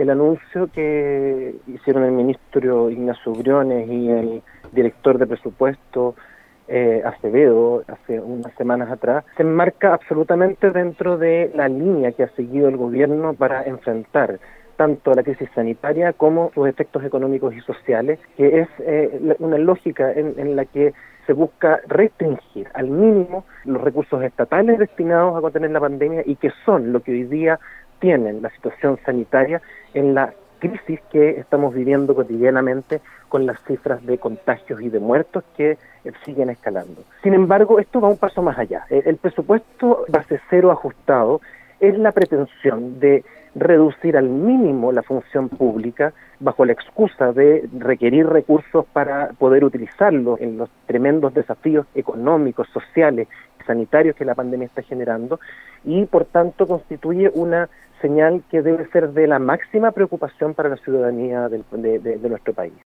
el anuncio que hicieron el ministro Ignacio Briones y el director de presupuesto Acevedo hace unas semanas atrás se enmarca absolutamente dentro de la línea que ha seguido el gobierno para enfrentar tanto la crisis sanitaria como sus efectos económicos y sociales, que es una lógica en la que se busca restringir al mínimo los recursos estatales destinados a contener la pandemia y que son lo que hoy día tienen la situación sanitaria en la crisis que estamos viviendo cotidianamente con las cifras de contagios y de muertos que siguen escalando. Sin embargo, esto va un paso más allá. El presupuesto base cero ajustado es la pretensión de reducir al mínimo la función pública bajo la excusa de requerir recursos para poder utilizarlos en los tremendos desafíos económicos, sociales y sanitarios que la pandemia está generando, y por tanto constituye una señal que debe ser de la máxima preocupación para la ciudadanía de nuestro país.